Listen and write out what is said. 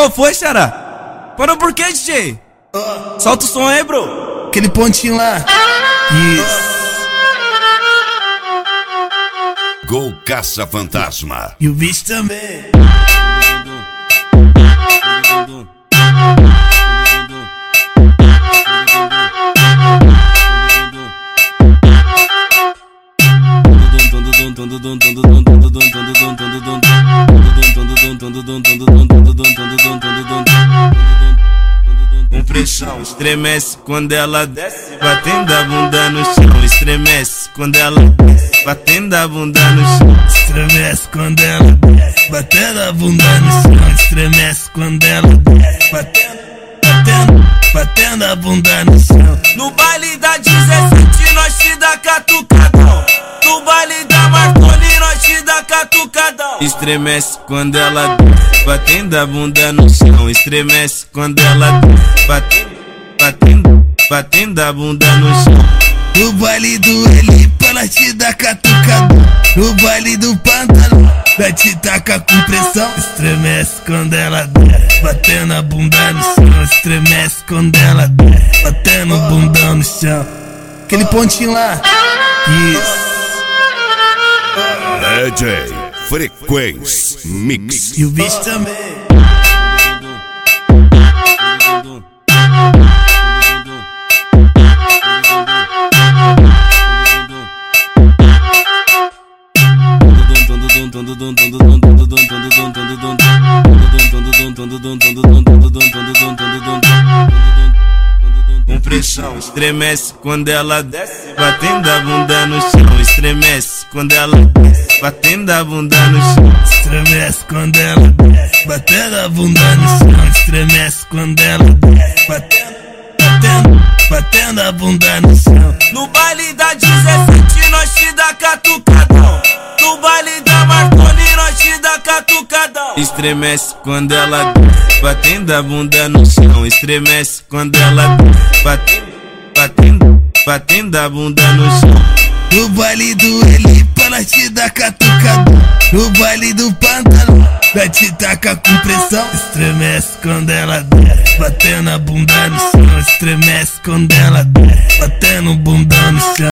Qual foi, xará? Parou por quê, DJ? Solta o som aí, bro. Aquele pontinho lá. Isso. Gol Caça-Fantasma. E o bicho também. Com pressão, estremece quando ela desce, batendo a bunda no chão. Estremece quando ela desce, batendo a bunda no chão. Estremece quando ela desce, batendo a bunda no chão. Estremece quando ela desce, batendo a bunda no chão. No baile da 17 nós te dá catucadão. No baile da Marconi nós te dá catucadão. Estremece quando ela desce, batendo a bunda no chão. Estremece quando ela desce, batendo a bunda no chão. No baile do Elipa nós te dá catucadão. No baile do Pantanal nós te taca com pressão. Estremece quando ela desce, batendo a bunda no chão. Estremece quando ela desce, batendo o bundão no chão. Aquele pontinho lá. Isso. DJ Frequência Mix. E o bicho também. Com pressão, estremece quando ela desce, batendo a bunda no chão. Estremece quando ela desce, batendo a bunda no chão. Estremece quando ela desce, batendo a bunda no chão. Estremece quando ela desce, batendo a bunda no chão. No baile da 17 nós te dá catucadão. No baile da Marconi nós te dá catucadão. Estremece quando ela desce, batendo a bunda no chão. Estremece quando ela desce, batendo a bunda no chão. No baile do Elipa nós te dá catucadão. No baile do Pantanal nós te taca com pressão. Estremece quando ela desce, batendo a bunda no chão. Estremece quando ela desce, batendo o bundão no chão.